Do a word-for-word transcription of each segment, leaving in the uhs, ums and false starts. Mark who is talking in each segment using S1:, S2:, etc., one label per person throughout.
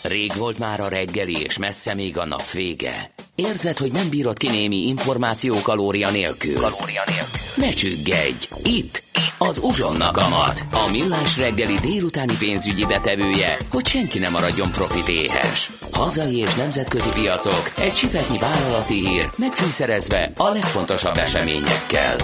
S1: Rég volt már a reggeli, és messze még a nap vége. Érzed, hogy nem bírod ki némi információ kalória nélkül? Kalória nélkül. Ne csüggedj! Itt! Az Uzsonna Kamat, a millás reggeli délutáni pénzügyi betevője, hogy senki ne maradjon profit éhes. Hazai és nemzetközi piacok, egy csipetnyi vállalati hír, megfűszerezve a legfontosabb eseményekkel.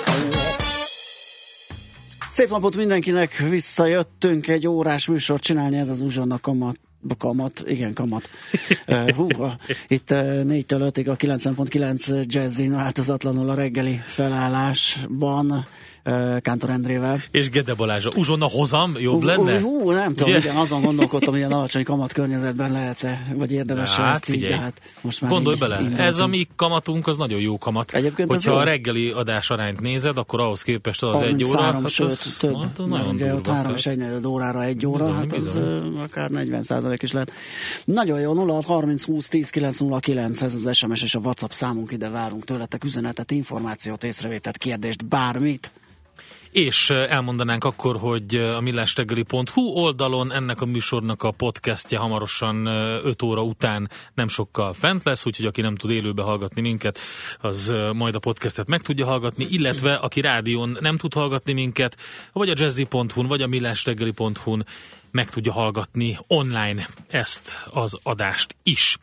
S2: Szép napot mindenkinek, visszajöttünk egy órás műsort csinálni, ez az Uzsonna Kamat. Kamat, igen, kamat. Uh, hú, a, itt uh, négytől ötig a kilencven pont kilenc Jazzin változatlanul a reggeli felállásban, uh, Kántor Endrével.
S3: És Gede Balázsa. Uzsonna hozam jobb
S2: uh,
S3: lenne?
S2: Uh, uh, nem tudom, igen, azon gondolkodtam, hogy ilyen alacsony kamat környezetben lehet-e, vagy érdemes
S3: hát,
S2: ezt így, de hát most már
S3: gondolj
S2: így
S3: bele,
S2: indultunk.
S3: Ez a mi kamatunk, az nagyon jó kamat.
S2: Egyébként
S3: hogyha
S2: jó.
S3: A reggeli adásarányt nézed, akkor ahhoz képest az egy óra,
S2: három,
S3: hát
S2: sőt,
S3: az,
S2: több,
S3: hát,
S2: nagyon ugye ott három és egy negyed órára egy óra,
S3: bizony,
S2: hát az
S3: bizony.
S2: uh, akár negyven százalék is lehet. Nagyon jó, nulla harminc húsz tíz kilenc nulla kilenc, ez az es em es és a WhatsApp számunk, ide várunk tőletek üzenetet, információt, észrevételt, kérdést, bármit.
S3: És elmondanánk akkor, hogy a millásreggeli pont hu oldalon ennek a műsornak a podcastje hamarosan öt óra után nem sokkal fent lesz, úgyhogy aki nem tud élőbe hallgatni minket, az majd a podcastet meg tudja hallgatni, illetve aki rádión nem tud hallgatni minket, vagy a jazzy pont hu-n, vagy a millásreggeli pont hu-n meg tudja hallgatni online ezt az adást is.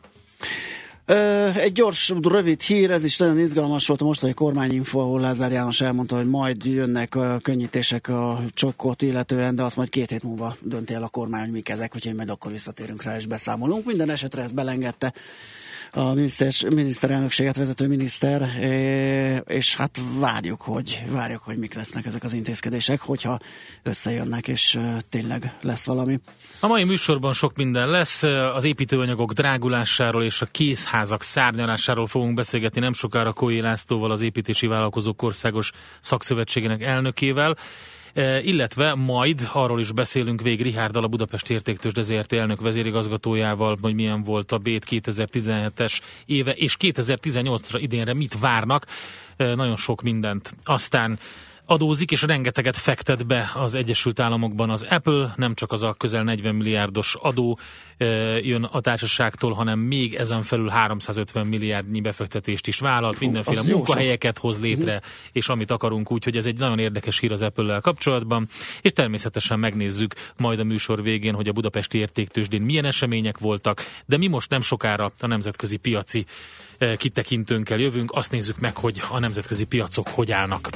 S2: Egy gyors, rövid hír, ez is nagyon izgalmas volt a mostani kormányinfo, ahol Lázár János elmondta, hogy majd jönnek a könnyítések a csokkot illetően, de azt majd két hét múlva dönti el a kormány, hogy mik ezek, úgyhogy majd akkor visszatérünk rá és beszámolunk. Minden esetre ezt belengedte a miniszterelnökséget vezető miniszter, és hát várjuk, hogy várjuk, hogy mik lesznek ezek az intézkedések, hogyha összejönnek, és tényleg lesz valami.
S3: A mai műsorban sok minden lesz, az építőanyagok drágulásáról és a készházak szárnyalásáról fogunk beszélgetni nem sokára Kói Lászlóval, az Építési Vállalkozók Országos Szakszövetségének elnökével, illetve majd arról is beszélünk Vég Richárddal, a Budapesti Értéktőzsde zé er té elnök vezérigazgatójával, hogy milyen volt a Bét kétezer-tizenhetes éve, és kétezer-tizennyolcra idénre mit várnak, nagyon sok mindent. Aztán adózik, és rengeteget fektet be az Egyesült Államokban az Apple, nem csak az a közel negyven milliárdos adó e, jön a társaságtól, hanem még ezen felül háromszázötven milliárdnyi befektetést is vállalt, mindenféle munkahelyeket hoz létre, uh-huh. és amit akarunk, úgyhogy ez egy nagyon érdekes hír az Apple-lel kapcsolatban, és természetesen megnézzük majd a műsor végén, hogy a Budapesti Értéktőzsdén milyen események voltak, de mi most nem sokára a nemzetközi piaci e, kitekintőnkkel jövünk, azt nézzük meg, hogy a nemzetközi piacok hogy állnak.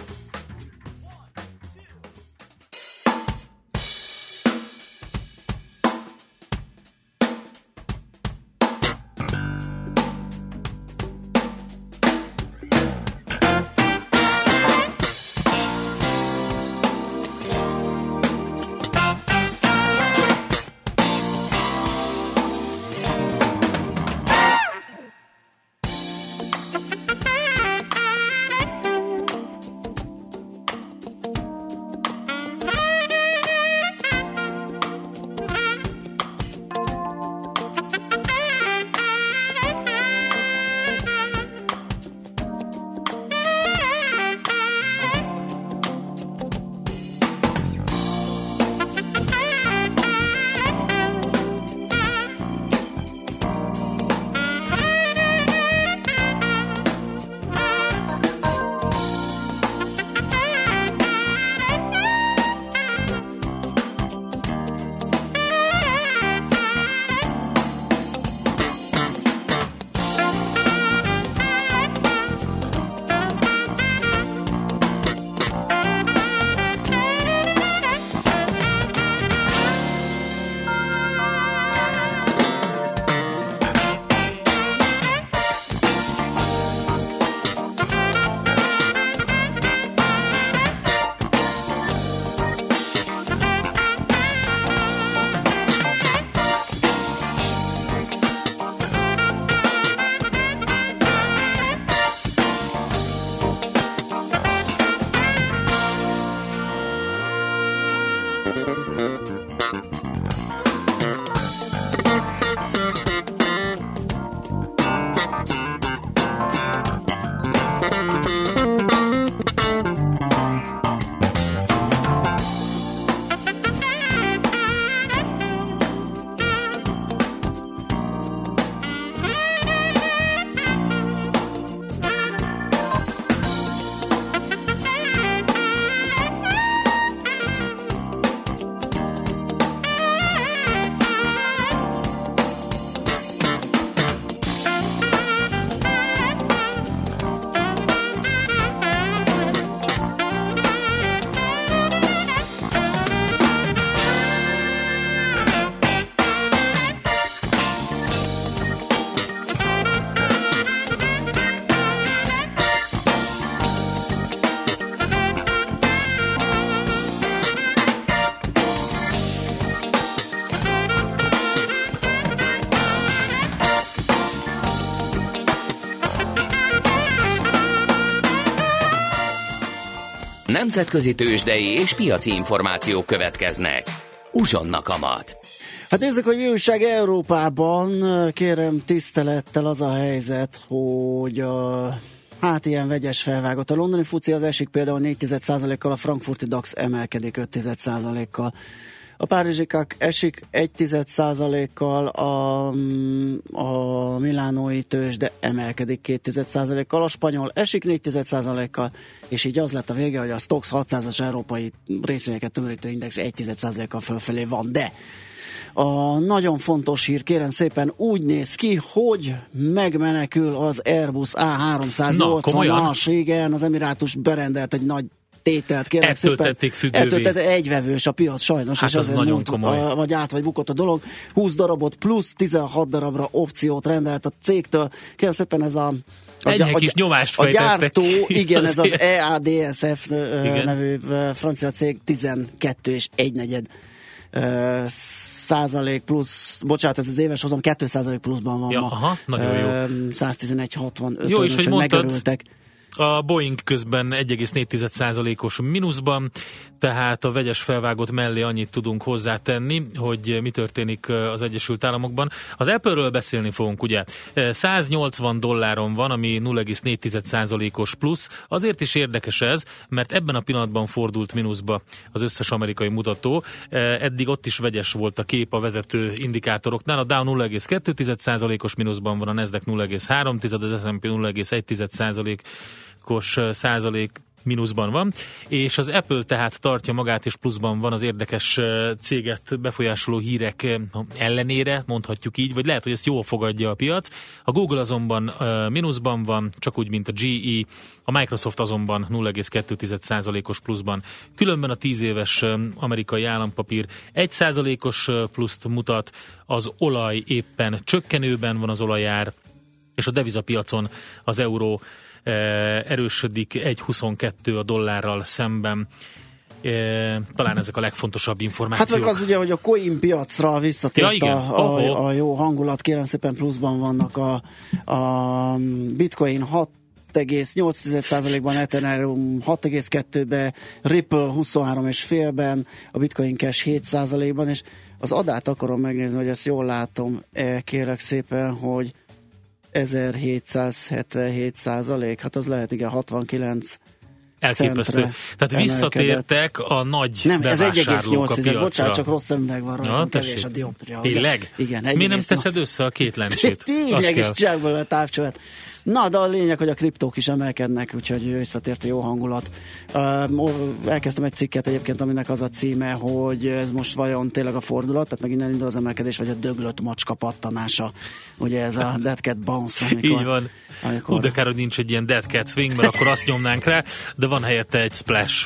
S1: Nemzetközi tőzsdei és piaci információk következnek. Uzsonna kamat.
S2: Hát nézzük, hogy mi újság Európában. Kérem tisztelettel, az a helyzet, hogy a, hát ilyen vegyes felvágott. A londoni fuci az esik például négy egész egy százalékkal, a frankfurti DAX emelkedik öt egész egy százalékkal. A párizsi kák esik egy egész egy százalékkal, a, a milánói tőzsde emelkedik két egész egy százalékkal, a spanyol esik négy egész egy százalékkal, és így az lett a vége, hogy a Stoxx hatszázas európai részvényeket tömörítő index egy egész egy százalékkal fölfelé van, de a nagyon fontos hír, kérem szépen, úgy néz ki, hogy megmenekül az Airbus á háromszáznyolcvanas, igen, az Emirátus berendelt egy nagy tételt, kérem
S3: ettől
S2: szépen.
S3: tették függővé.
S2: Ettől tették egyvevős a piac sajnos,
S3: hát
S2: és
S3: az nagyon
S2: múlt,
S3: komoly.
S2: A, vagy át, vagy bukott a dolog. húsz darabot plusz tizenhat darabra opciót rendelt a cégtől. Kérem szépen, ez a
S3: A, Egy a, kis nyomást
S2: a gyártó, igen, ez az
S3: azért.
S2: e á dé es ef igen. nevű francia cég, tizenkét és egy negyed Uh, százalék plusz, bocsánat, ez az éves hozam kettő százalék pluszban van
S3: ja,
S2: ma.
S3: Aha, nagyon jó.
S2: Uh, száztizenegy hatvanöt.
S3: Jó, és hogy mondtad,
S2: megörültek.
S3: A Boeing közben egy egész négy százalékos mínuszban, tehát a vegyes felvágott mellé annyit tudunk hozzátenni, hogy mi történik az Egyesült Államokban. Az Apple-ről beszélni fogunk, ugye. száznyolcvan dolláron van, ami nulla egész négy százalékos plusz. Azért is érdekes ez, mert ebben a pillanatban fordult mínuszba az összes amerikai mutató. Eddig ott is vegyes volt a kép a vezető indikátoroknál. A Dow nulla egész kettő százalékos mínuszban van, a Nasdaq nulla egész három, az es and pé nulla egész egy százalék kos százalék mínuszban van, és az Apple tehát tartja magát, és pluszban van az érdekes céget befolyásoló hírek ellenére, mondhatjuk így, vagy lehet, hogy ezt jól fogadja a piac. A Google azonban uh, mínuszban van, csak úgy, mint a gé é, a Microsoft azonban nulla egész kettő százalékos pluszban. Különben a tíz éves uh, amerikai állampapír egy százalékos uh, pluszt mutat, az olaj éppen csökkenőben van az olajár, és a devizapiacon az euró erősödik, egy egész huszonkettő a dollárral szemben. Talán ezek a legfontosabb információk.
S2: Hát meg az ugye, hogy a coin piacra visszatért
S3: ja,
S2: a, a, a jó hangulat, kérem szépen pluszban vannak a, a bitcoin hat egész nyolc százalékban, Ethereum hat egész kettőben, Ripple huszonhárom egész ötben, a Bitcoin Cash hét százalékban, és az adát akarom megnézni, hogy ezt jól látom, kérek szépen, hogy ezerhétszázhetvenhét százalék, hát az lehet, igen, hatvankilenc
S3: elképesztő. Tehát
S2: emelkedett.
S3: Visszatértek a nagy
S2: nem,
S3: bevásárlók
S2: ez egy egész nyolc,
S3: a piacra.
S2: Bocsánat, csak rossz szemüveg van rajta, kevés a dioptria.
S3: Tényleg?
S2: Igen.
S3: Miért nem teszed össze a két lencsét?
S2: Tényleg, és csinálj a távcsövet. Na, de a lényeg, hogy a kriptók is emelkednek, úgyhogy visszatért a jó hangulat. Uh, elkezdtem egy cikket egyébként, aminek az a címe, hogy ez most vajon tényleg a fordulat, tehát meg innen indul az emelkedés, vagy a döglött macska pattanása. Ugye ez a Dead Cat Bounce. Amikor,
S3: így van.
S2: amikor...
S3: Hú, de kár, hogy nincs egy ilyen Dead Cat Swing, mert akkor azt nyomnánk rá, de van helyette egy splash.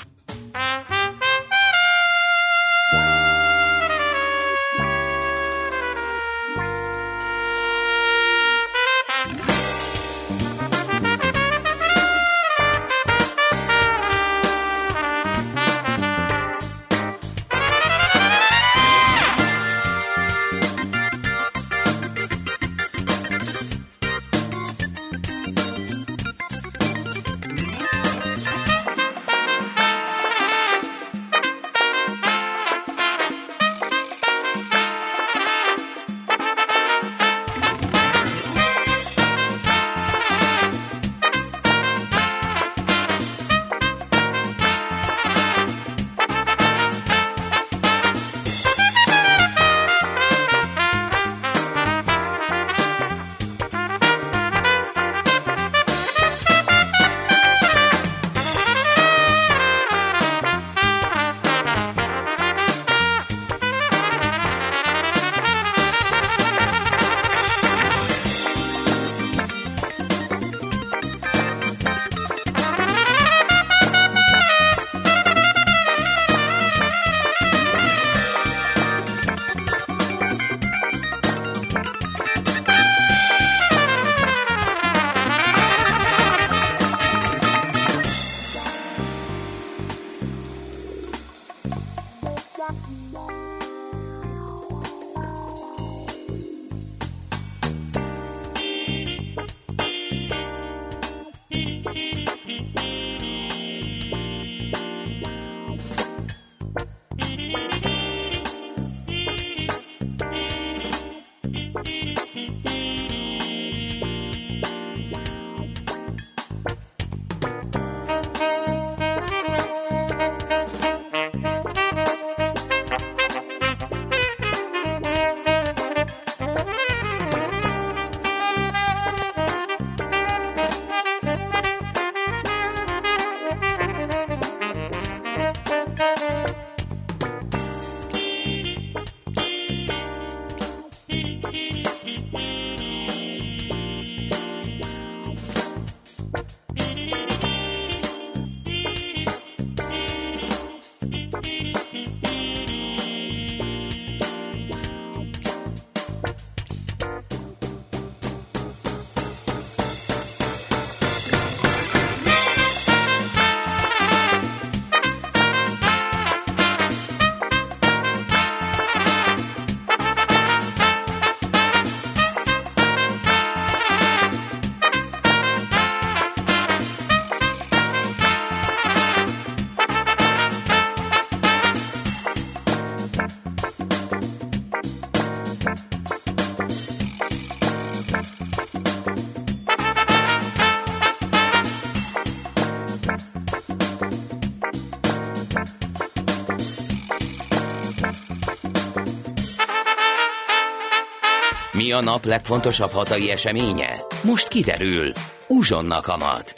S1: Mi a nap legfontosabb hazai eseménye? Most kiderül. Uzsonna kamat.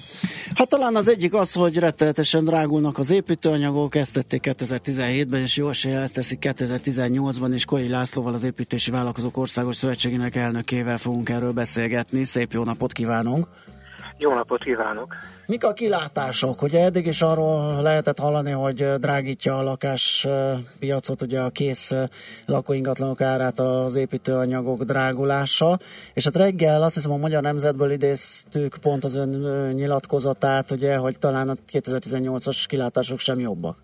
S2: Hát talán az egyik az, hogy rettenetesen drágulnak az építőanyagok, ezt tették kétezer-tizenhétben, és jó eséllyel ezt teszik kétezer-tizennyolcban, és Koi Lászlóval, az Építési Vállalkozók Országos Szövetségének elnökével fogunk erről beszélgetni. Szép jó napot kívánunk!
S4: Jó napot kívánok!
S2: Mik a kilátások? Ugye eddig is arról lehetett hallani, hogy drágítja a lakáspiacot, ugye a kész lakóingatlanok árát az építőanyagok drágulása, és hát reggel azt hiszem a Magyar Nemzetből idéztük pont az ön nyilatkozatát, ugye, hogy talán a kétezer-tizennyolcas kilátások sem jobbak.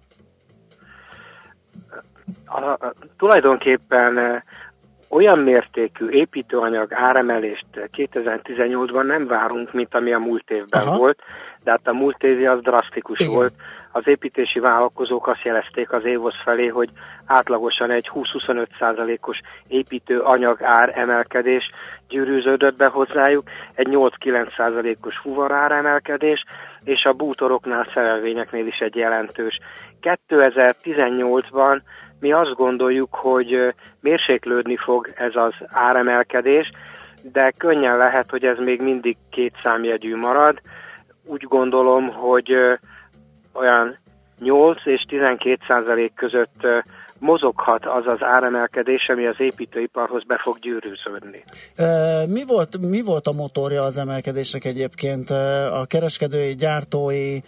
S4: A, a, tulajdonképpen olyan mértékű építőanyag áremelést kétezer-tizennyolcban nem várunk, mint ami a múlt évben Aha. volt, de hát a múlt évi az drasztikus Igen. volt. Az építési vállalkozók azt jelezték az évhoz felé, hogy átlagosan egy húsz-huszonöt százalékos építőanyag ár emelkedés gyűrűződött be hozzájuk, egy nyolc-kilenc százalékos fuvarár emelkedés, és a bútoroknál, szerelvényeknél is egy jelentős. kétezer-tizennyolcban mi azt gondoljuk, hogy mérséklődni fog ez az áremelkedés, de könnyen lehet, hogy ez még mindig két számjegyű marad. Úgy gondolom, hogy olyan nyolc és tizenkét százalék között mozoghat az az áremelkedés, ami az építőiparhoz be fog gyűrűződni.
S2: Mi volt, mi volt a motorja az emelkedésnek egyébként? A kereskedői, gyártói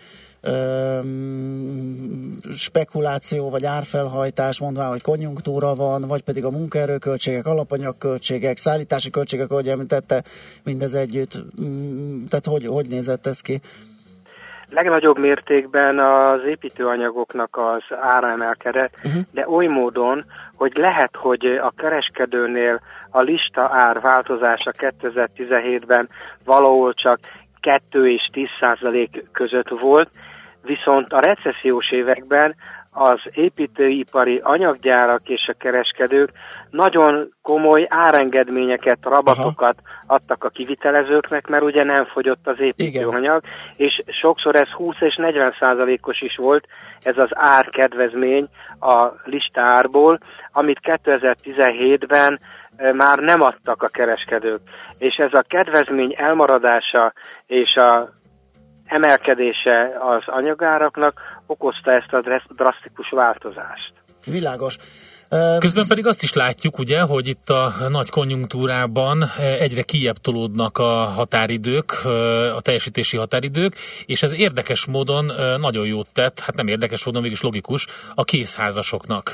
S2: spekuláció vagy árfelhajtás, mondván, hogy konjunktúra van, vagy pedig a munkaerőköltségek, alapanyagköltségek, szállítási költségek, ahogy említette, mindez együtt. Tehát hogy, hogy nézett ez ki?
S4: Legnagyobb mértékben az építőanyagoknak az ára emelkedett, uh-huh. de oly módon, hogy lehet, hogy a kereskedőnél a lista ár változása kétezer-tizenhétben valahol csak kettő és tíz százalék között volt, viszont a recessziós években az építőipari anyaggyárak és a kereskedők nagyon komoly árengedményeket, rabatokat Aha. adtak a kivitelezőknek, mert ugye nem fogyott az építőanyag, Igen. és sokszor ez húsz és negyven százalékos is volt, ez az árkedvezmény a listárból, amit kétezer-tizenhétben már nem adtak a kereskedők. És ez a kedvezmény elmaradása és a emelkedése az anyagáraknak okozta ezt a drasztikus változást.
S2: Világos.
S3: Közben pedig azt is látjuk, ugye, hogy itt a nagy konjunktúrában egyre kijebb tolódnak a határidők, a teljesítési határidők, és ez érdekes módon nagyon jót tett, hát nem érdekes módon, mégis logikus, a készházasoknak.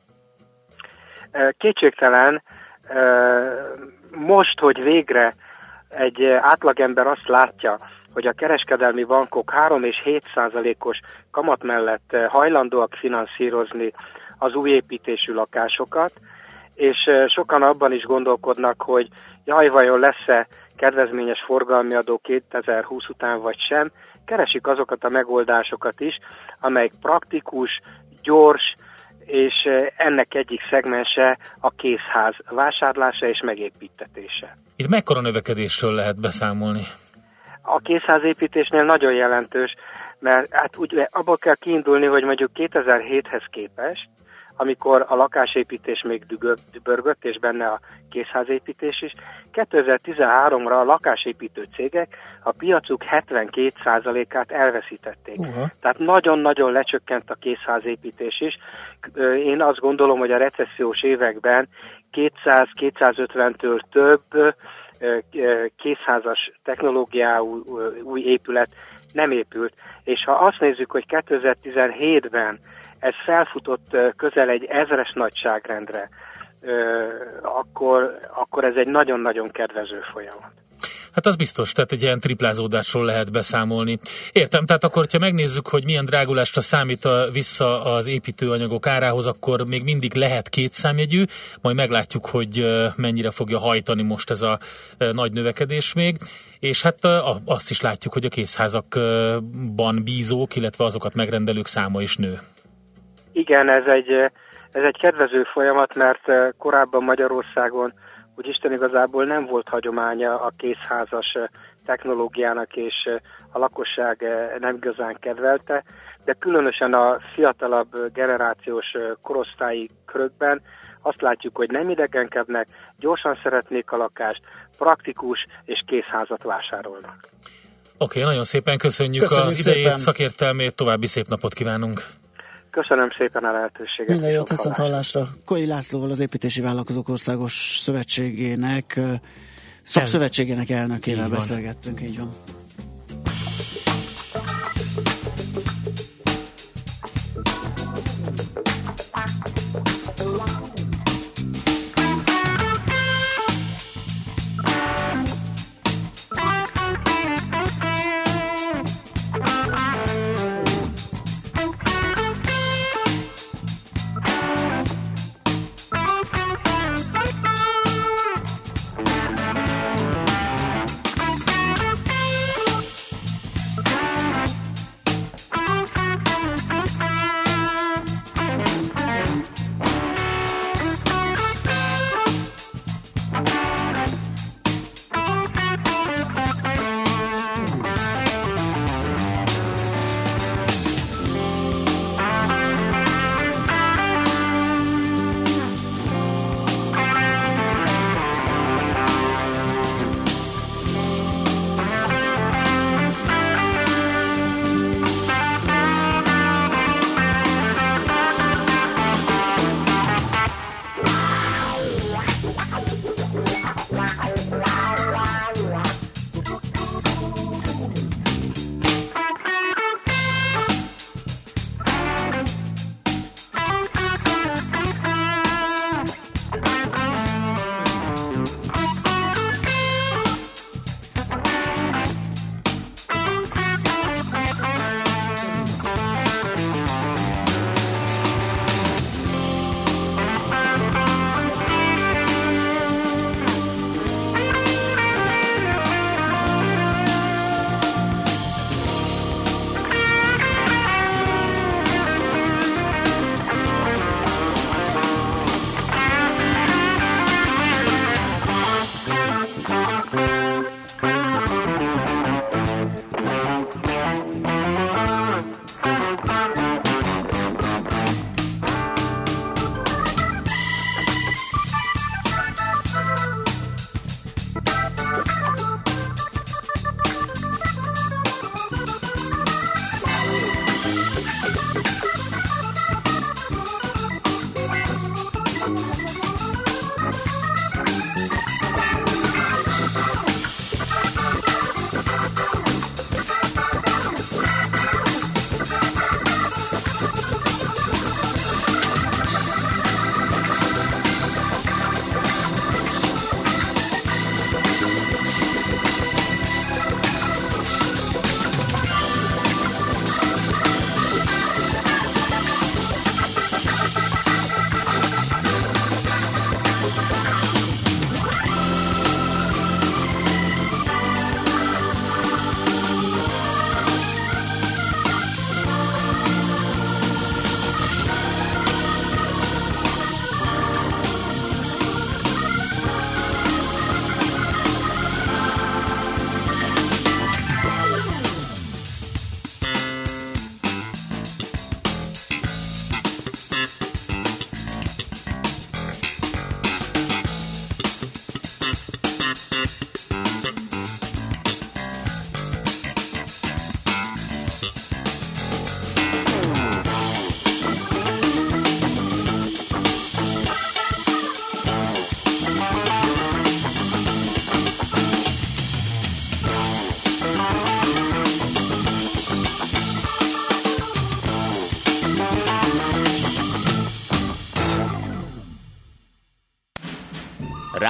S4: Kétségtelen, most, hogy végre egy átlagember azt látja, hogy a kereskedelmi bankok három és hét százalékos kamat mellett hajlandóak finanszírozni az új építésű lakásokat, és sokan abban is gondolkodnak, hogy jaj, vajon lesz-e kedvezményes forgalmi adó kétezer-húsz után vagy sem, keresik azokat a megoldásokat is, amelyek praktikus, gyors és ennek egyik szegmense a készház vásárlása és megépítetése.
S3: Itt mekkora növekedésről lehet beszámolni?
S4: A készházépítésnél nagyon jelentős, mert hát úgy, abból kell kiindulni, hogy mondjuk kétezer-héthez képest, amikor a lakásépítés még dübörgött, és benne a készházépítés is, kétezer-tizenháromra a lakásépítő cégek a piacuk hetvenkét százalékát elveszítették. Uh-huh. Tehát nagyon-nagyon lecsökkent a készházépítés is. Én azt gondolom, hogy a recessziós években kétszáz-kétszázötventől több készházas technológiáú új épület nem épült. És ha azt nézzük, hogy kétezer-tizenhétben ez felfutott közel egy ezres nagyságrendre, akkor, akkor ez egy nagyon-nagyon kedvező folyamat.
S3: Hát az biztos, tehát egy ilyen triplázódásról lehet beszámolni. Értem, tehát akkor, ha megnézzük, hogy milyen drágulásra számít a, vissza az építőanyagok árához, akkor még mindig lehet két számjegyű, majd meglátjuk, hogy mennyire fogja hajtani most ez a nagy növekedés még. És hát azt is látjuk, hogy a készházakban bízók, illetve azokat megrendelők száma is nő.
S4: Igen, ez egy, ez egy kedvező folyamat, mert korábban Magyarországon úgy Isten igazából nem volt hagyománya a készházas technológiának, és a lakosság nem igazán kedvelte, de különösen a fiatalabb generációs korosztályi körökben azt látjuk, hogy nem idegenkednek, gyorsan szeretnék a lakást, praktikus és készházat vásárolnak.
S3: Oké, okay, nagyon szépen köszönjük, köszönjük az idejét, szépen. Szakértelmét, további szép napot kívánunk!
S4: Köszönöm szépen a lehetőséget.
S2: Minden jót, viszont hallásra. Koi Lászlóval, az Építési Vállalkozók Országos Szövetségének, szakszövetségének elnökével így beszélgettünk, van. Így van.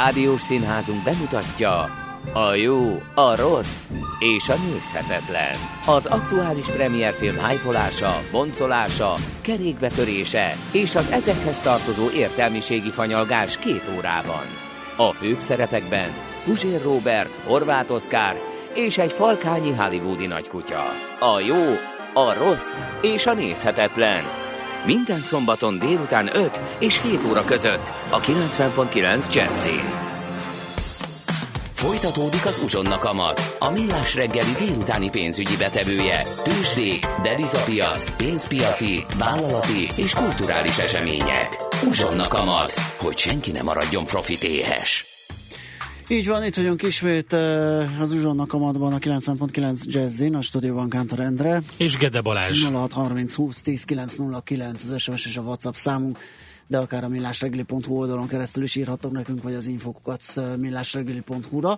S1: rádiós színházunk bemutatja a jó, a rossz és a nézhetetlen. Az aktuális premierfilm hype-olása, boncolása, kerékbetörése és az ezekhez tartozó értelmiségi fanyalgás két órában. A főbb szerepekben Puzsér Róbert, Horváth Oszkár és egy falkányi hollywoodi nagykutya. A jó, a rossz és a nézhetetlen. Minden szombaton délután öt és hét óra között a kilencven pont kilenc Jazzin. Folytatódik az Uzsonna kamat, a millás reggeli délutáni pénzügyi betevője, tőzsdék, devizapiac, pénzpiaci, vállalati és kulturális események. Uzsonna kamat, hogy senki ne maradjon profitéhes.
S2: Így van, itt vagyunk ismét az Uzsonna kamatban, a kilencven pont kilenc Jazzin, a stúdióban Kántor Endre.
S3: És Gede Balázs.
S2: nulla hat harminc húsz tíz kilenc nulla kilenc az es em es és a WhatsApp számunk, de akár a millásreggeli pont hu oldalon keresztül is írhattok nekünk, vagy az infokukat millásreggeli pont hu-ra.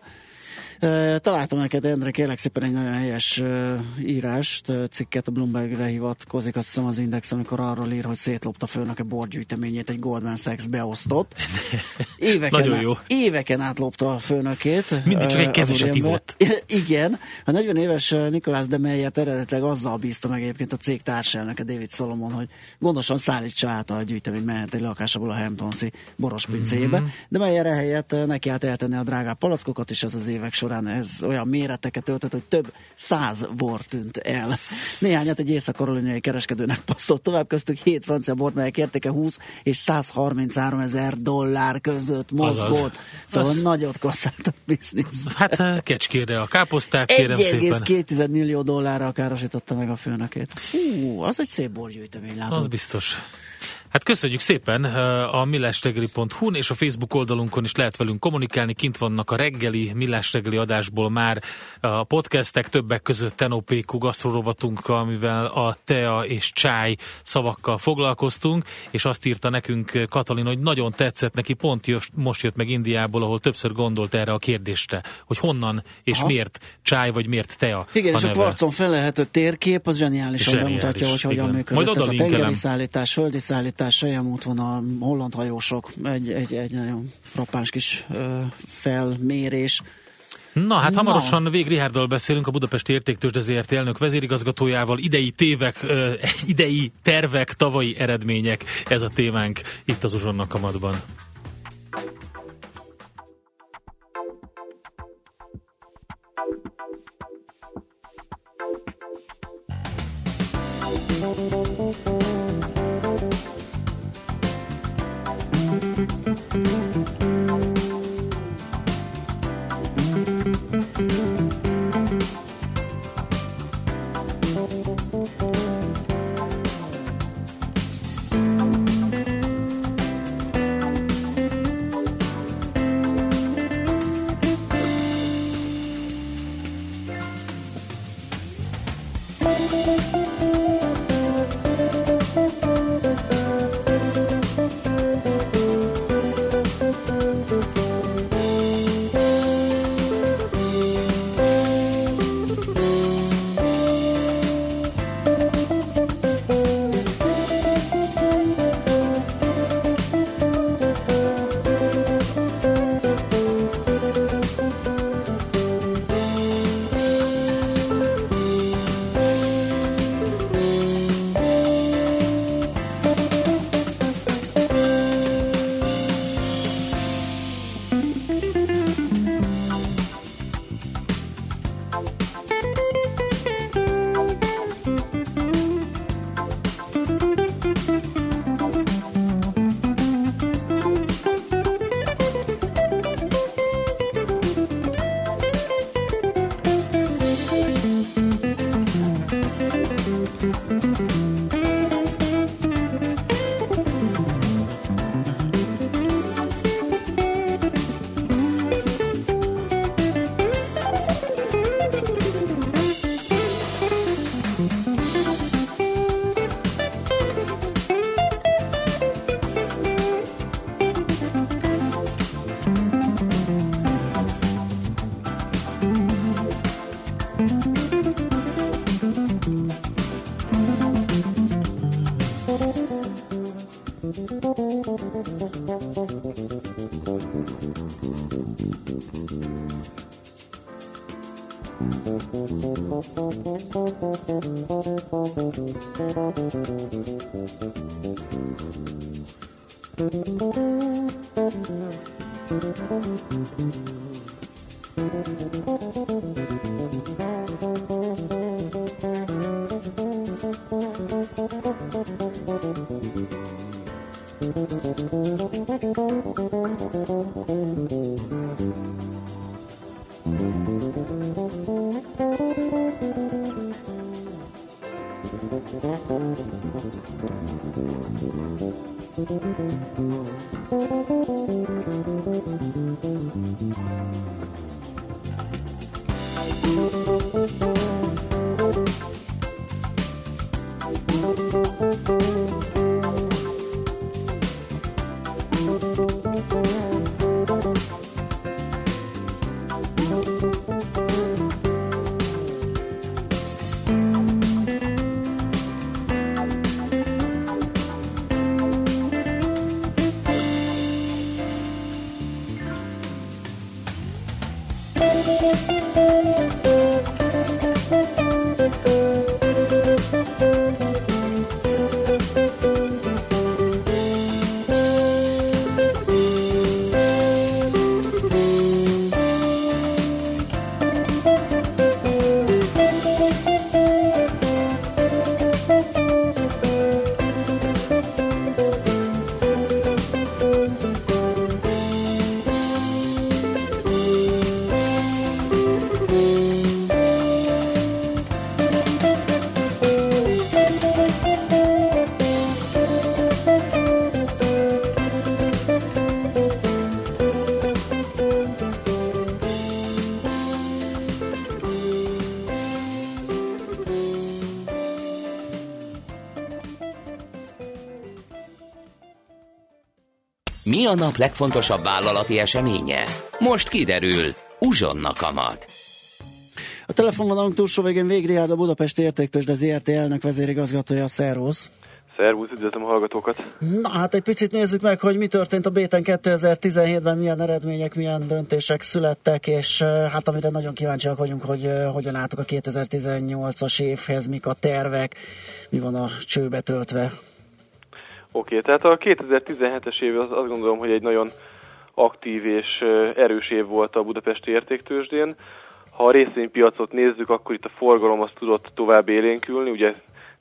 S2: Találtam neked, Endre, kérlek szépen egy nagyon helyes uh, írást, uh, cikket, a Bloombergre hivatkozik, azt hiszem az Index, amikor arról ír, hogy szétlopta főnöke borgyűjteményét, egy Goldman Sachs beosztott. Éveken,
S3: nagyon jó.
S2: Éveken átlopta a főnökét.
S3: Mindig csak egy keveset ivott.
S2: Igen, a negyven éves Nicholas de Meyert eredetileg azzal bízta meg egyébként a cég társelnöke, David Solomon, hogy gondosan szállítsa át a gyűjtemény mehet egy lakásából a Hamptonsi borospincéjébe, mm-hmm. de Meyer ehelyett neki állt eltenni a drágább palackokat, és az az évek során ez olyan méreteket öltött, hogy több száz bor tűnt el. Néhányat egy észak-karolinai kereskedőnek passzolt tovább, köztük hét francia bort, melyek értéke húsz és száz harminchárom ezer dollár között mozgott. Szóval az... nagyot kasszált a biznisz.
S3: Hát kecskére a káposztát, kérem szépen.
S2: egy egész két millió dollárral károsította meg a főnökét. Hú, az egy szép borgyűjtemény, látod.
S3: Az biztos. Hát köszönjük szépen, a millásreggeli pont hu-n és a Facebook oldalunkon is lehet velünk kommunikálni, kint vannak a reggeli, millásreggeli adásból már a podcastek, többek között Tenopéku gasztrorovatunk, amivel a tea és csáj szavakkal foglalkoztunk, és azt írta nekünk Katalin, hogy nagyon tetszett neki, pont most jött meg Indiából, ahol többször gondolt erre a kérdésre, hogy honnan és Aha. miért csáj, vagy miért tea.
S2: Igen, és a kvarcon felelhető térkép, az zseniálisan Zseniális, bemutatja, hogy hogyan igen. működött ez a tengeri szállítás, földi szállítás, Selyem útvonal, holland hajósok, egy, egy, egy nagyon frappáns kis ö, felmérés.
S3: Na, hát hamarosan Vég Richárddal beszélünk, a Budapesti Értéktőzsde zé er té elnök vezérigazgatójával. Idei tévek, ö, idei tervek, tavalyi eredmények, ez a témánk itt az Uzsonna kamatban.
S1: Mi a nap legfontosabb vállalati eseménye? Most kiderül. Uzsonna kamat.
S2: A telefonvonalunk túlsó végén Végriárd, a Budapesti Értéktőzsde zé er té elnök vezérigazgatója. Szervusz!
S5: Szervusz, üdvözlöm a hallgatókat!
S2: Na hát egy picit nézzük meg, hogy mi történt a Béten kétezer-tizenhétben, milyen eredmények, milyen döntések születtek, és hát amire nagyon kíváncsiak vagyunk, hogy hogyan álltuk a kétezer-tizennyolcas évhez, mik a tervek, mi van a csőbe töltve.
S5: Oké, okay, tehát a kétezer-tizenhetes év az, azt gondolom, hogy egy nagyon aktív és erős év volt a Budapesti Értéktőzsdén. Ha a részvénypiacot nézzük, akkor itt a forgalom az tudott tovább élénkülni. Ugye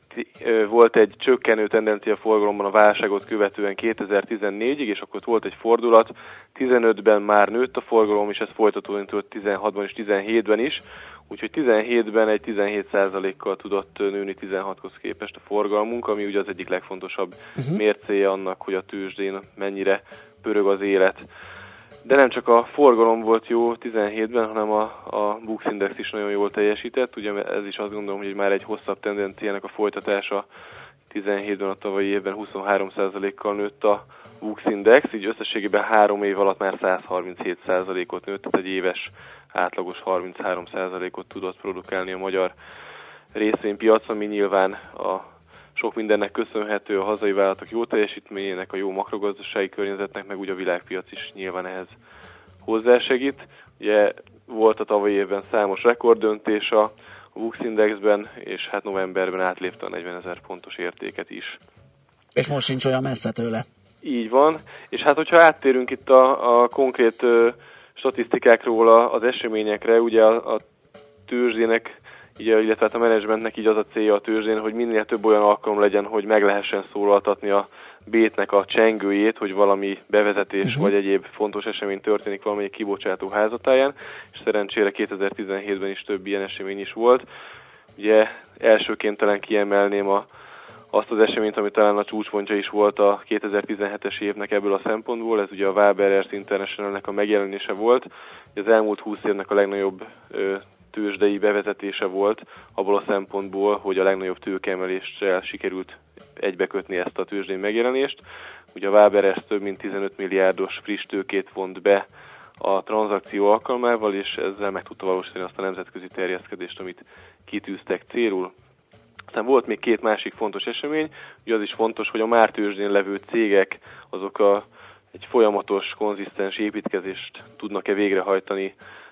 S5: volt egy csökkenő tendencia a forgalomban a válságot követően kétezer-tizennégyig, és akkor volt egy fordulat. tizenötben már nőtt a forgalom, és ez folytatódni tudott tizenhatban és tizenhétben is. Úgyhogy tizenhétben egy tizenhét százalékkal tudott nőni tizenhathoz képest a forgalmunk, ami ugye az egyik legfontosabb uh-huh. mércéje annak, hogy a tőzsdén mennyire pörög az élet. De nem csak a forgalom volt jó tizenhétben, hanem a, a Bux Index is nagyon jól teljesített. Ugye ez is azt gondolom, hogy már egy hosszabb tendenciának a folytatása. tizenhétben, a tavalyi évben huszonhárom százalékkal nőtt a Bux Index, így összességében három év alatt már száz harminchét százalékot nőtt, tehát egy éves átlagos harminchárom százalékot tudott produkálni a magyar részvénypiac, ami nyilván a sok mindennek köszönhető, a hazai vállalatok jó teljesítményének, a jó makrogazdasági környezetnek, meg ugye a világpiac is nyilván ehhez hozzásegít. Ugye volt a tavalyi évben számos rekorddöntés a Bux Indexben, és hát novemberben átlépte a negyvenezer pontos értéket is.
S2: És most sincs olyan messze tőle.
S5: Így van, és hát hogyha áttérünk itt a, a konkrét ö, statisztikákról a, az eseményekre, ugye a, a tőzsdének, illetve hát a menedzsmentnek így az a célja a tőzsdén, hogy minél több olyan alkalom legyen, hogy meg lehessen szólaltatni a Bétnek a csengőjét, hogy valami bevezetés uh-huh. vagy egyéb fontos esemény történik valamelyik kibocsátó házatáján, és szerencsére kétezer-tizenhétben is több ilyen esemény is volt. Ugye elsőként talán kiemelném a, azt az eseményt, ami talán a csúcspontja is volt a kétezer-tizenhetes évnek ebből a szempontból, ez ugye a Waber Earth International-nek a megjelenése volt. Az elmúlt húsz évnek a legnagyobb ö, tőzsdei bevezetése volt, abból a szempontból, hogy a legnagyobb tőkeemeléssel sikerült egybekötni ezt a tőzsdei megjelenést. Ugye a Waber Earth több mint tizenöt milliárdos friss tőkét vont be a tranzakció alkalmával, és ezzel meg tudta valósítani azt a nemzetközi terjeszkedést, amit kitűztek célul. Aztán volt még két másik fontos esemény, ugye az is fontos, hogy a már tőzsdén levő cégek azok a, egy folyamatos, konzisztens építkezést tudnak-e végrehajtani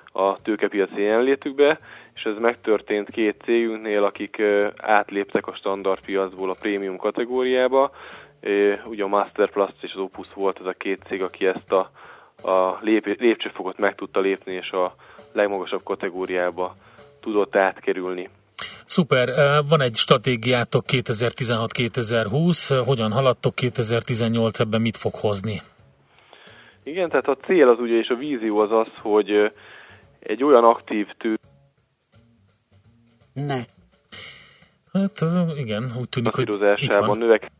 S5: a tőkepiaci jelenlétükbe, és ez megtörtént két cégünknél, akik átléptek a standard piacból a prémium kategóriába. Ugye a Masterplast és az Opus volt az a két cég, aki ezt a, a lép, lépcsőfokot meg tudta lépni, és a legmagasabb kategóriába tudott átkerülni.
S3: Szuper, van egy stratégiátok kétezer-tizenhat kétezer-húsz, hogyan haladtok kétezer-tizennyolc, ebben mit fog hozni?
S5: Igen, tehát a cél az ugye, és a vízió az az, hogy egy olyan aktív tő...
S2: Ne.
S3: Hát igen, úgy tűnik, hogy itt van.
S5: Növek...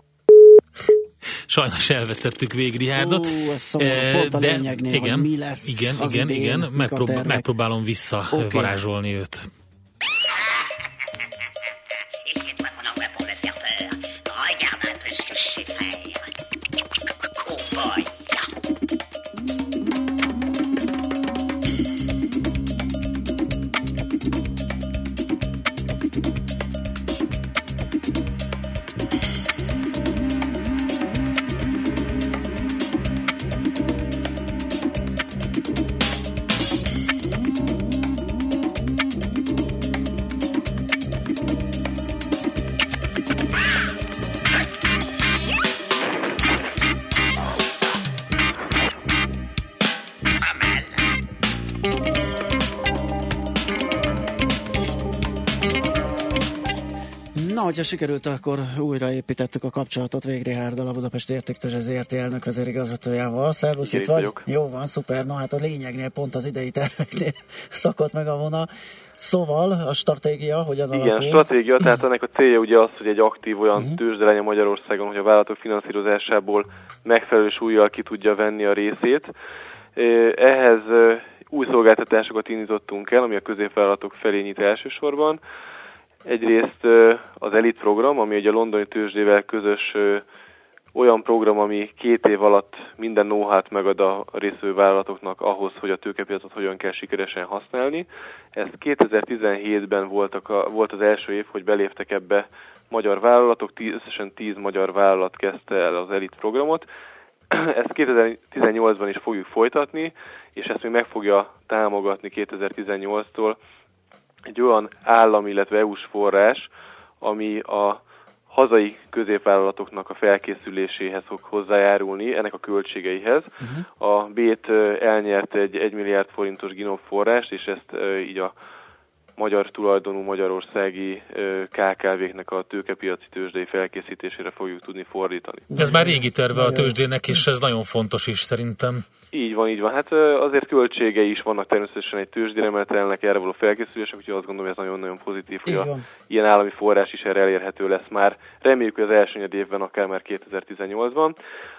S3: Sajnos elvesztettük Vég Richárdot.
S2: Ú, ez szomorú, pont a
S3: de
S2: lényegnél,
S3: igen,
S2: hogy mi lesz
S3: igen,
S2: az
S3: igen,
S2: idén,
S3: igen, megprób- megpróbálom visszavarázsolni okay. őt.
S2: hogyha sikerült, akkor újraépítettük a kapcsolatot Vég Richárddal, a Budapesti Értéktőzsde zé er té elnök vezérigazgatójával. Szervusz, itt vagy? Vagyok. Jó van, szuper. Na hát a lényegnél pont az idei terveknél szakadt meg a vonal. Szóval a stratégia hogyan alakul?
S5: Igen, a stratégia, tehát ennek a célja ugye az, hogy egy aktív olyan uh-huh. tőzsde legyen Magyarországon, hogy a vállalatok finanszírozásából megfelelő súllyal ki tudja venni a részét. Ehhez új szolgáltatásokat indítottunk el, ami a középvállalatok felé nyit elsősorban. Egyrészt az Elite program, ami ugye a londoni tőzsdével közös olyan program, ami két év alatt minden know-how-t megad a részvevő vállalatoknak ahhoz, hogy a tőkepiacot hogyan kell sikeresen használni. Ez kétezer-tizenhétben voltak a, volt az első év, hogy beléptek ebbe magyar vállalatok, tíz, összesen tíz magyar vállalat kezdte el az Elite programot. Ezt kétezer-tizennyolcban is fogjuk folytatni, és ezt még meg fogja támogatni kétezer-tizennyolctól egy olyan állami, illetve é u-s forrás, ami a hazai középvállalatoknak a felkészüléséhez fog hozzájárulni, ennek a költségeihez. Uh-huh. A Bét elnyert egy egy milliárd forintos Ginom forrást, és ezt így a magyar tulajdonú magyarországi ká ká véknek a tőkepiaci tőzsdei felkészítésére fogjuk tudni fordítani.
S3: Ez már régi terve a tőzsdének, és ez nagyon fontos is szerintem.
S5: Így van, így van. Hát azért költségei is vannak természetesen egy tőzsdére, mert elnek erre való felkészülések, úgyhogy azt gondolom, hogy ez nagyon-nagyon pozitív, hogy a ilyen állami forrás is erre elérhető lesz már. Reméljük, hogy az első negyed évben, akár már kétezer-tizennyolcban.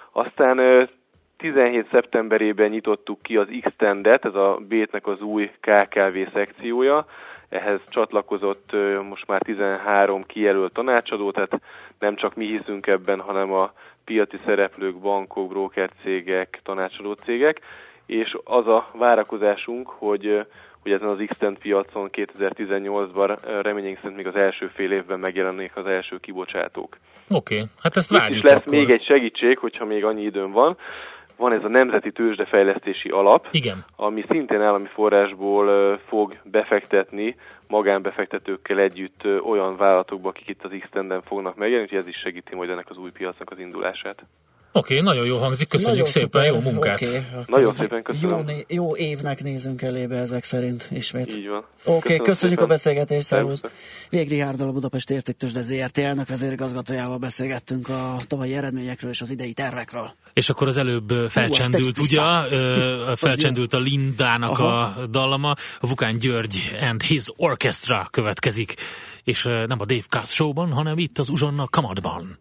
S5: Aztán tizenhét szeptemberében nyitottuk ki az X-Tendet, ez a Bétnek az új ká ká vé szekciója. Ehhez csatlakozott most már tizenhárom kijelölt tanácsadó, tehát nem csak mi hiszünk ebben, hanem a piaci szereplők, bankok, brokercégek, tanácsadó cégek, és az a várakozásunk, hogy, hogy ezen az X-Tend piacon kétezer-tizennyolcban reményeink szerint még az első fél évben megjelennék az első kibocsátók.
S3: Oké, okay, hát ezt várjuk.
S5: Itt is lesz
S3: akkor
S5: még egy segítség, hogyha még annyi időm van. Van ez a Nemzeti Tőzsdefejlesztési Alap,
S3: igen,
S5: ami szintén állami forrásból fog befektetni magánbefektetőkkel együtt olyan vállalatokba, akik itt az X-Tenden fognak megjelenni, úgyhogy ez is segíti majd ennek az új piacnak az indulását.
S3: Oké, okay, nagyon jó hangzik, köszönjük nagyon szépen, szuper, jó munkát!
S2: Okay,
S5: nagyon szépen köszönöm.
S2: Jó, né- jó évnek nézünk elébe ezek szerint ismét.
S5: Így van.
S2: Oké, okay, köszönjük szépen a beszélgetést, szervusz!
S3: Vég
S2: Richárddal, a Budapesti Értéktőzsde zé er té elnök vezérigazgatójával beszélgettünk a tavalyi eredményekről és az idei tervekről.
S3: És akkor az előbb felcsendült, ugye, felcsendült a Lindának aha. a dallama, a Vukán György and his Orchestra következik, és nem a Dave Kass Show-ban, hanem itt az Uzsonna Kamatban.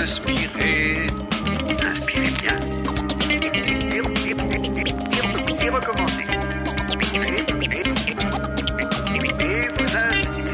S6: Inspirez. Inspirez bien. Et, et, et, et, et recommencez. Et, et, et, et vous inspirez.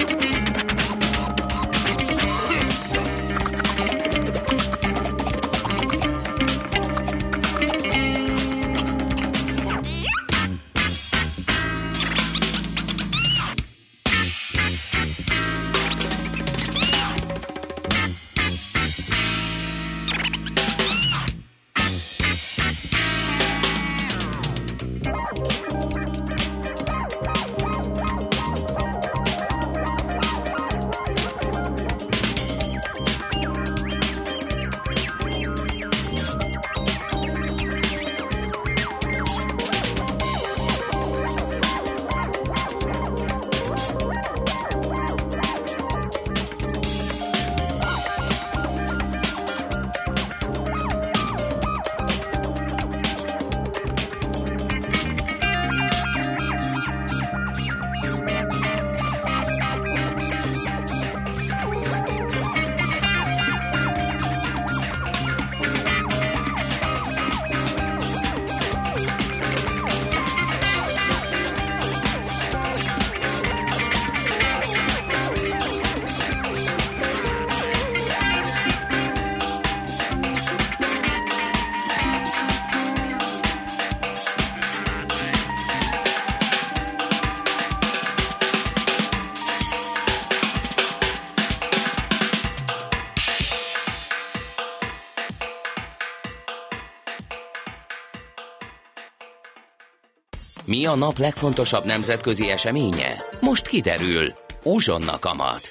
S1: Mi a nap legfontosabb nemzetközi eseménye? Most kiderül. Uzsonna kamat.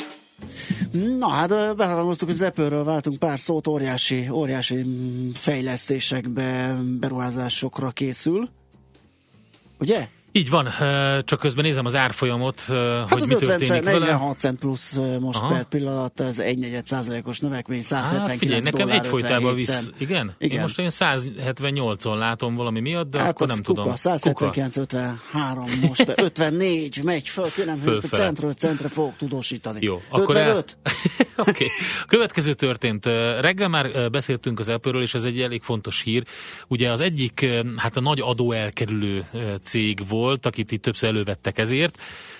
S2: Na hát beharangoztuk, hogy az Apple-ről váltunk pár szót, óriási, óriási fejlesztésekbe, beruházásokra készül. Ugye?
S3: Így van, csak közben nézem az árfolyamot, hát hogy
S2: az
S3: mi történik
S2: cent,
S3: vele.
S2: negyvenhat cent plusz most Aha. per pillanat, ez egy negyed százalékos növekmény, száz hetvenkilenc
S3: hát figyelj, nekem egyfolytában visz. Igen?
S2: Igen?
S3: Én most olyan száz hetvennyolcon látom valami miatt, de
S2: hát
S3: akkor nem
S2: kuka,
S3: tudom.
S2: száz hetvenkilenc ötvenhárom most be, ötvennégy megy föl, kérem, hogy centről centre fogok tudósítani.
S3: Jó,
S2: ötvenöt.
S3: El... Oké. Okay. Következő történt. Reggel már beszéltünk az Apple-ről, és ez egy elég fontos hír. Ugye az egyik, hát a nagy adóelkerülő cég volt, akit itt többször elővettek ezért,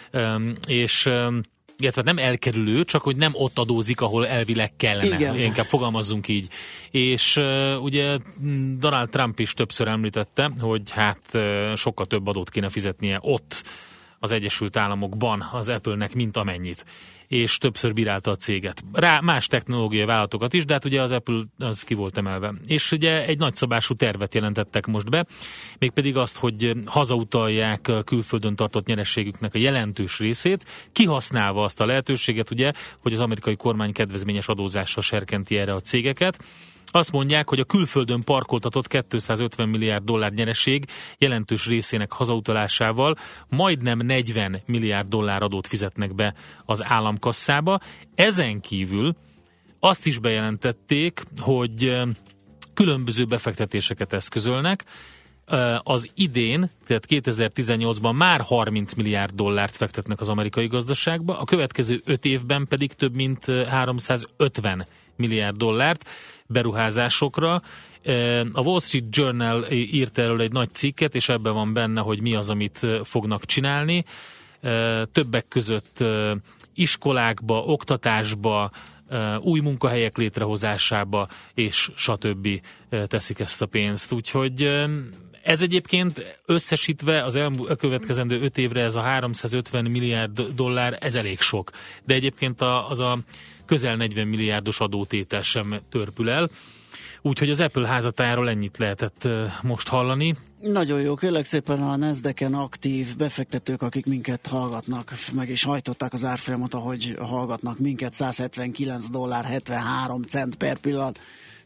S3: és illetve nem elkerülő, csak hogy nem ott adózik, ahol elvileg kellene, Igen. inkább fogalmazzunk így. És ugye Donald Trump is többször említette, hogy hát sokkal több adót kéne fizetnie ott az Egyesült Államokban az Apple-nek, mint amennyit. És többször bírálta a céget. Rá más technológiai vállalatokat is, de hát ugye az Apple az ki volt emelve. És ugye egy nagyszabású tervet jelentettek most be, mégpedig azt, hogy hazautalják külföldön tartott nyerességüknek a jelentős részét, kihasználva azt a lehetőséget, ugye, hogy az amerikai kormány kedvezményes adózással serkenti erre a cégeket. Azt mondják, hogy a külföldön parkoltatott kétszázötven milliárd dollár nyereség jelentős részének hazautalásával majdnem negyven milliárd dollár adót fizetnek be az államkasszába. Ezen kívül azt is bejelentették, hogy különböző befektetéseket eszközölnek. Az idén, tehát kétezer-tizennyolcban már harminc milliárd dollárt fektetnek az amerikai gazdaságba, a következő öt évben pedig több mint háromszázötven milliárd dollárt beruházásokra. A Wall Street Journal írt erről egy nagy cikket, és ebben van benne, hogy mi az, amit fognak csinálni. Többek között iskolákba, oktatásba, új munkahelyek létrehozásába, és stb. Teszik ezt a pénzt. Úgyhogy ez egyébként összesítve az elkövetkezendő öt évre ez a háromszázötven milliárd dollár, ez elég sok. De egyébként az a közel negyven milliárdos adótétel sem törpül el. Úgyhogy az Apple házatájáról ennyit lehetett most hallani.
S2: Nagyon jó, kérlek szépen a Nasdaqen aktív befektetők, akik minket hallgatnak, meg is hajtották az árfolyamot, ahogy hallgatnak minket, száz hetvenkilenc dollár hetvenhárom cent per pillanat.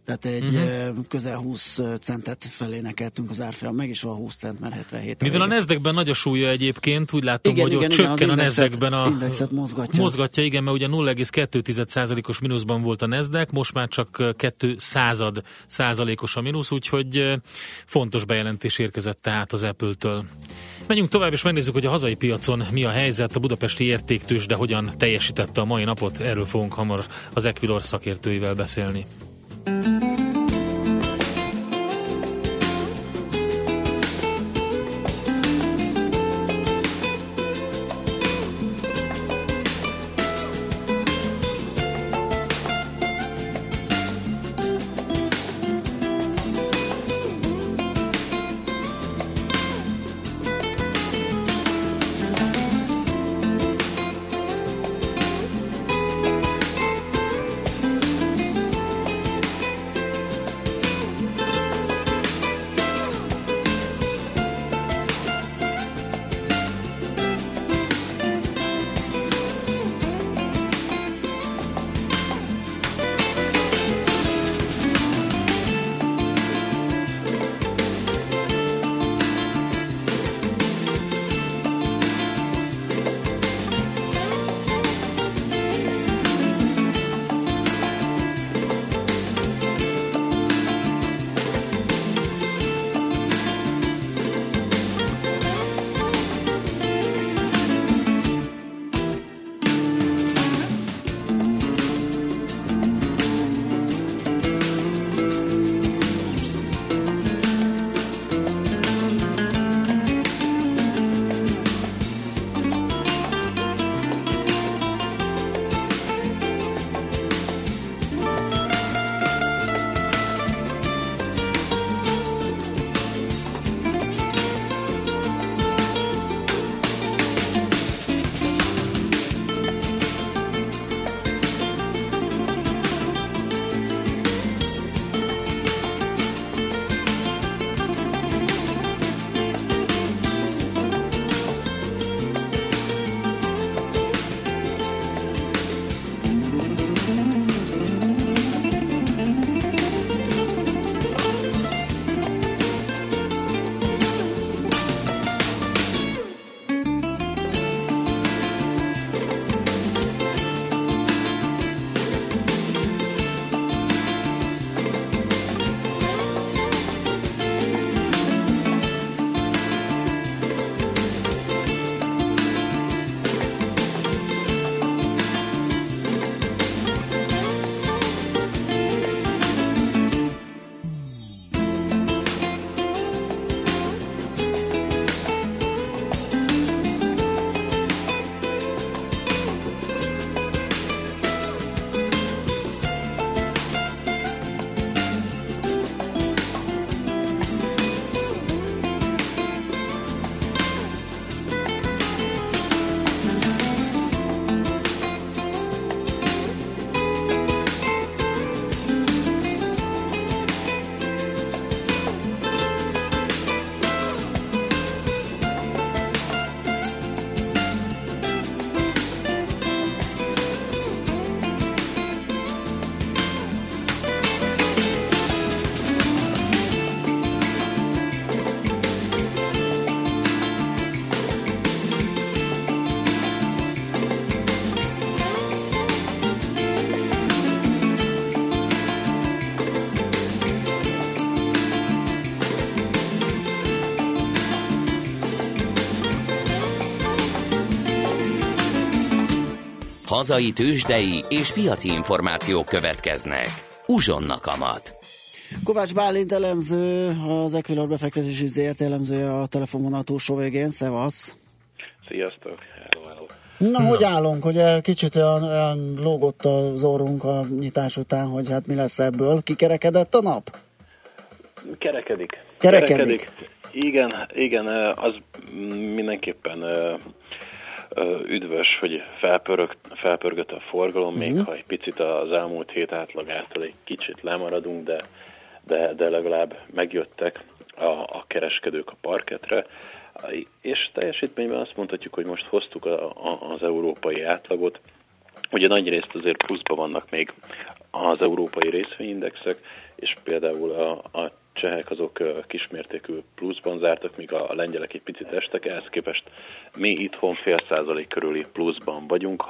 S2: tehát egy uh-huh. közel húsz centet felénekeltünk az árfolyam, meg is van húsz cent, mert hetvenhét.
S3: Mivel a Nasdaqben nagy a súlya egyébként, úgy látom,
S2: igen,
S3: hogy
S2: igen,
S3: ott
S2: igen,
S3: csökken a Nasdaqben a...
S2: indexet mozgatja.
S3: Mozgatja, igen, mert ugye nulla egész kettő százalékos mínuszban volt a Nasdaq, most már csak kettő század százalékos a mínusz, úgyhogy fontos bejelentés érkezett tehát az Apple-től. Menjünk tovább, és megnézzük, hogy a hazai piacon mi a helyzet, a budapesti értéktőzsde hogyan teljesítette a mai napot. Erről fogunk hamar az Equilor szakértőivel beszélni.
S1: Hazai tőzsdei és piaci információk következnek. Uzsonna kamat.
S2: Kovács Bálint elemző, az Equilor befektetési zé elemzője a telefonvonal túlsó végén. Szevasz!
S7: Sziasztok! Hello, hello.
S2: Na, Na, hogy állunk? Ugye kicsit olyan, olyan lógott az orrunk a nyitás után, hogy hát mi lesz ebből. Kikerekedett a nap?
S7: Kerekedik.
S2: Kerekedik.
S7: Kerekedik. Igen, igen, az mindenképpen üdvös, hogy felpörög, felpörgött a forgalom, uh-huh. még ha egy picit az elmúlt hét átlagától egy kicsit lemaradunk, de, de, de legalább megjöttek a, a kereskedők a parketre, és teljesítményben azt mondhatjuk, hogy most hoztuk a, a, az európai átlagot. Ugye nagy részt azért pluszban vannak még az az európai részvényindexek, és például a, a csehek azok kismértékű pluszban zártak, míg a lengyelek egy picit estek, ehhez képest mi itthon fél százalék körüli pluszban vagyunk,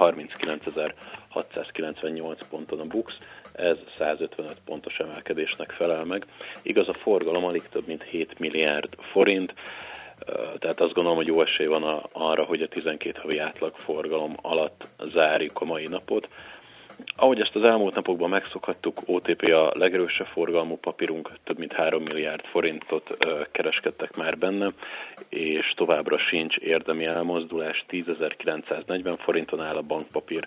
S7: harminckilencezer-hatszázkilencvennyolc ponton a BUX, ez százötvenöt pontos emelkedésnek felel meg. Igaz, a forgalom alig több mint hét milliárd forint, tehát azt gondolom, hogy jó esély van a, arra, hogy a tizenkét havi átlag forgalom alatt zárjuk a mai napot. Ahogy ezt az elmúlt napokban megszokhattuk, o té pé a legerősebb forgalmú papírunk, több mint három milliárd forintot kereskedtek már benne, és továbbra sincs érdemi elmozdulás, tízezer-kilencszáznegyven forinton áll a bankpapír,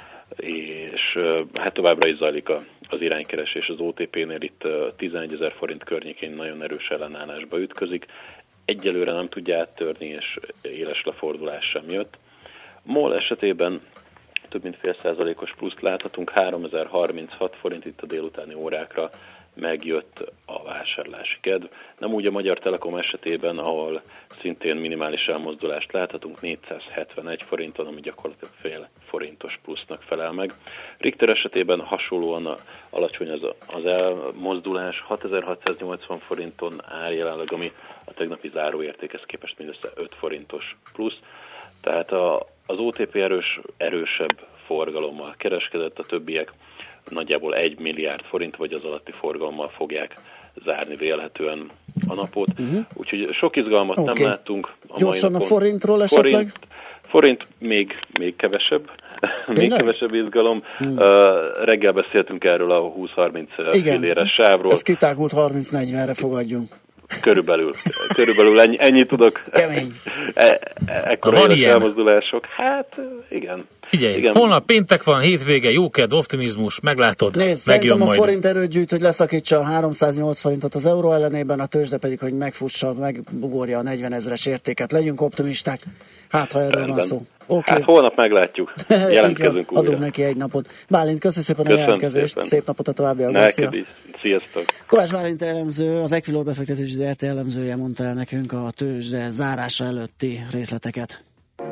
S7: és hát továbbra is zajlik a, az iránykeresés az o té pénél, itt tizenegyezer forint környékén nagyon erős ellenállásba ütközik, egyelőre nem tudja áttörni, és éles lefordulás sem jött. MOL esetében több mint fél százalékos pluszt láthatunk, háromezer-harminchat forint itt a délutáni órákra megjött a vásárlási kedv. Nem úgy a Magyar Telekom esetében, ahol szintén minimális elmozdulást láthatunk, négyszázhetvenegy forinton, ami gyakorlatilag fél forintos plusznak felel meg. Richter esetében hasonlóan alacsony az, az elmozdulás, hatezer-hatszáznyolcvan forinton áll jelenleg, ami a tegnapi záróértékhez képest mindössze öt forintos plusz. Tehát a, az o té pé erős, erősebb forgalommal kereskedett, a többiek nagyjából egy milliárd forint vagy az alatti forgalommal fogják zárni vélhetően a napot. Uh-huh. Úgyhogy sok izgalmat okay. nem láttunk a
S2: Gyorsan
S7: mai napon.
S2: A forintról esetleg?
S7: Forint, forint még, még kevesebb. még kevesebb izgalom. Hmm. Uh, reggel beszéltünk erről a húsz-harminc filléres sávról.
S2: Ez kitágult harminc-negyvenre fogadjunk.
S7: Körülbelül, körülbelül ennyi, ennyi tudok.
S2: Kemény.
S7: E, ekkora éles elmozdulások. Hát, igen.
S3: Figyelj,
S7: igen.
S3: Holnap péntek van, hétvége, jókedv, optimizmus, meglátod,
S2: Nézd,
S3: megjön majd.
S2: A forint erőt gyűjt, hogy leszakítsa a háromszáznyolc forintot az euró ellenében, a tőzsde pedig, hogy megfussa, megugorja a negyvenezres értéket. Legyünk optimisták, hát ha erről
S7: Rendben.
S2: van szó. Okay.
S7: Hát holnap meglátjuk, jelentkezünk újra.
S2: Adunk neki egy napot. Bálint, köszönöm szépen a jelentkezést, szép napot a továbbiakban.
S7: Neked is, sziasztok.
S2: Kovács Bálint elemző, az Equilor befektetési zé er té elemzője mondta el nekünk a tőzsde zárása előtti részleteket.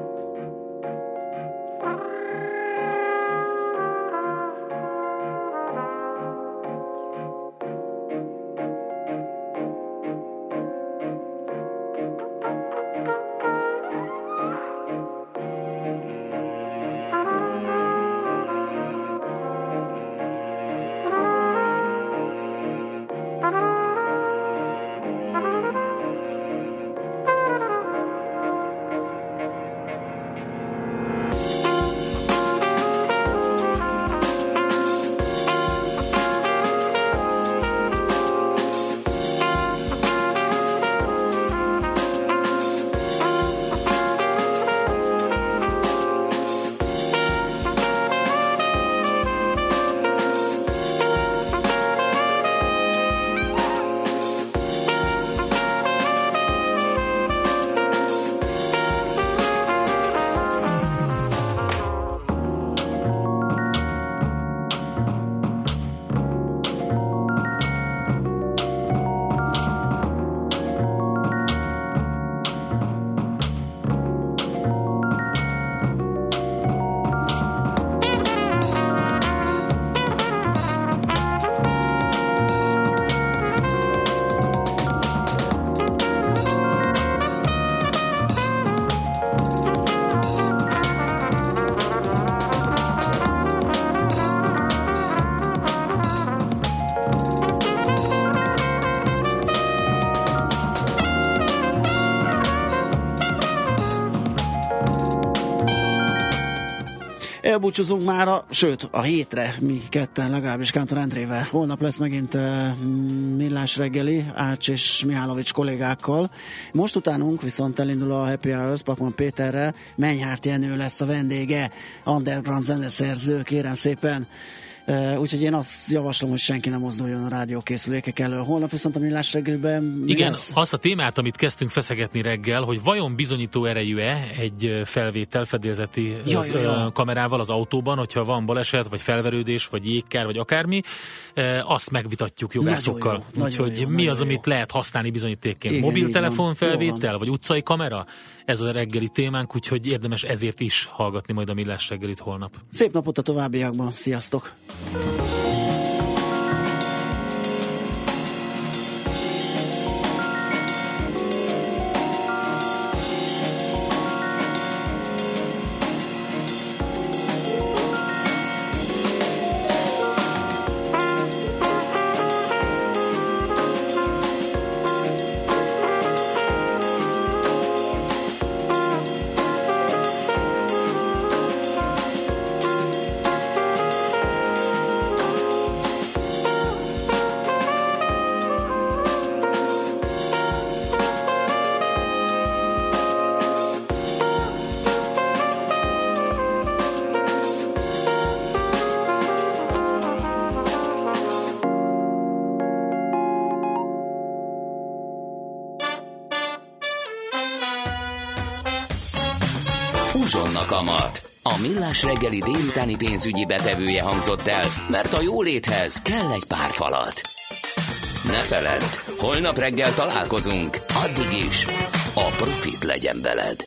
S2: Elbúcsúzunk már, a, sőt, a hétre, mi ketten, legalábbis Kántor Endrével. Holnap lesz megint uh, Millás reggeli, Ács és Mihálovics kollégákkal. Most utánunk viszont elindul a Happy Hours, Pakman Péterrel, Menyhárt Jenő lesz a vendége, underground zeneszerző, kérem szépen. Uh, úgyhogy én azt javaslom, hogy senki nem mozduljon a rádiókészülékek elől. Holnap viszont a Millás reggeliben
S3: igen,
S2: lesz?
S3: Azt a témát, amit kezdtünk feszegetni reggel, hogy vajon bizonyító erejű-e egy felvétel fedélzeti
S2: ja, ja, ja.
S3: kamerával az autóban, hogyha van baleset, vagy felverődés, vagy jégkár, vagy akármi, azt megvitatjuk jogászokkal. Úgyhogy mi az, jó. amit lehet használni bizonyítékként? Igen, mobiltelefon felvétel, vagy utcai kamera? Ez a reggeli témánk, úgyhogy érdemes ezért is hallgatni majd a Millás reggelit holnap.
S2: Szép napot a továbbiakban, sziasztok!
S1: Uzsonna kamat. A Millás reggeli délutáni pénzügyi betevője hangzott el, mert a jóléthez kell egy pár falat. Ne feledd, holnap reggel találkozunk, addig is a profit legyen veled.